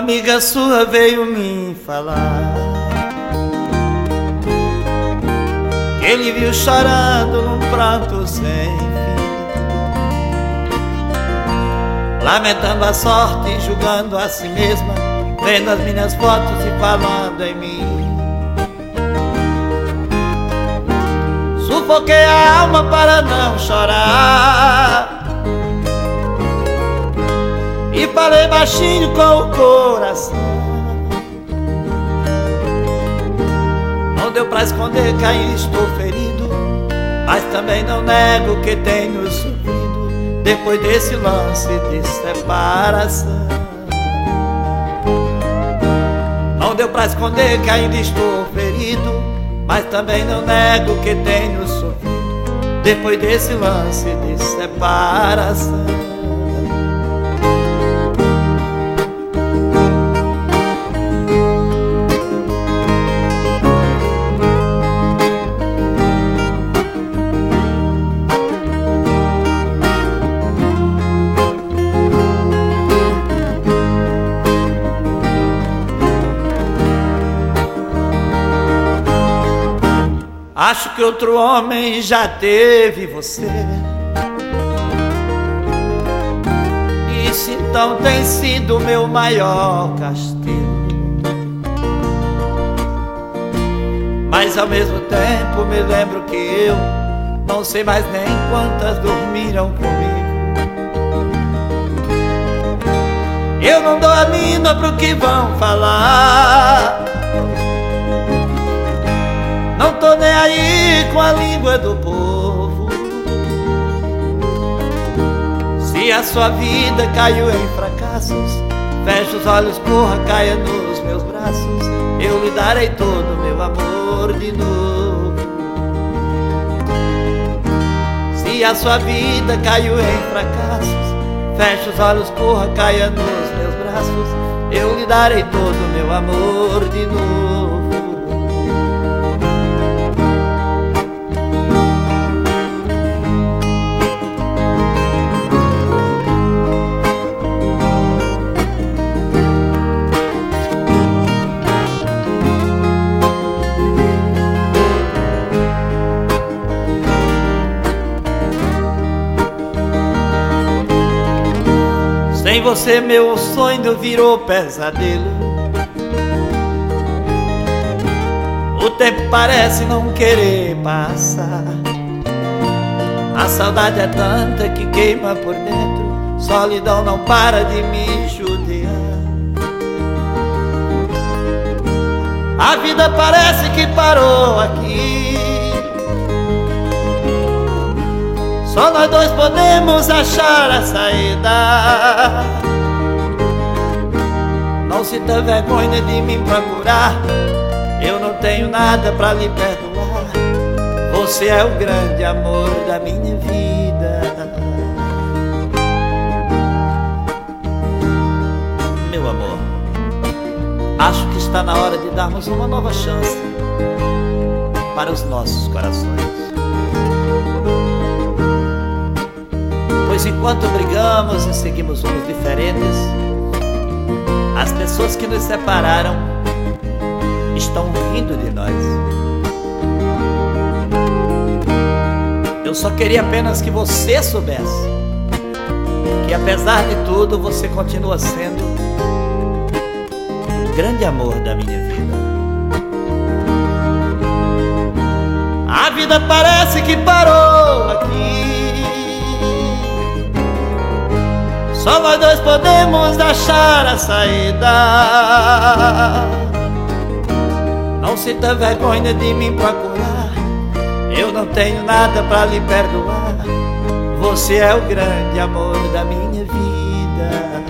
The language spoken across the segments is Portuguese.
amiga sua veio me falar que ele viu chorando num pranto sem fim, lamentando a sorte e julgando a si mesma, vendo as minhas fotos e falando em mim. Sufoquei a alma para não chorar e falei baixinho com o coração. Não deu pra esconder que ainda estou ferido, mas também não nego que tenho sofrido depois desse lance de separação. Não deu pra esconder que ainda estou ferido, mas também não nego que tenho sofrido depois desse lance de separação. Acho que outro homem já teve você, isso então tem sido o meu maior castigo. Mas ao mesmo tempo me lembro que eu não sei mais nem quantas dormiram comigo. Eu não dou a mínima pro que vão falar, não tô nem aí com a língua do povo. Se a sua vida caiu em fracassos, feche os olhos, corra, caia nos meus braços, eu lhe darei todo o meu amor de novo. Se a sua vida caiu em fracassos, feche os olhos, corra, caia nos meus braços, eu lhe darei todo o meu amor de novo. Sem você meu sonho virou pesadelo, o tempo parece não querer passar, a saudade é tanta que queima por dentro, solidão não para de me judiar. A vida parece que parou aqui, só nós dois podemos achar a saída. Não sinta vergonha de me procurar, eu não tenho nada pra lhe perdoar, você é o grande amor da minha vida. Meu amor, acho que está na hora de darmos uma nova chance para os nossos corações. Pois enquanto brigamos e seguimos rumos diferentes, as pessoas que nos separaram estão rindo de nós. Eu só queria apenas que você soubesse que apesar de tudo você continua sendo o grande amor da minha vida. A vida parece que parou aqui, só nós dois podemos achar a saída. Não sinta vergonha de me procurar, eu não tenho nada pra lhe perdoar, você é o grande amor da minha vida.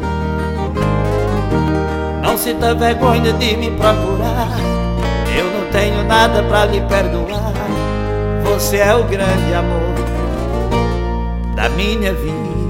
Não sinta vergonha de me procurar, eu não tenho nada pra lhe perdoar, você é o grande amor da minha vida.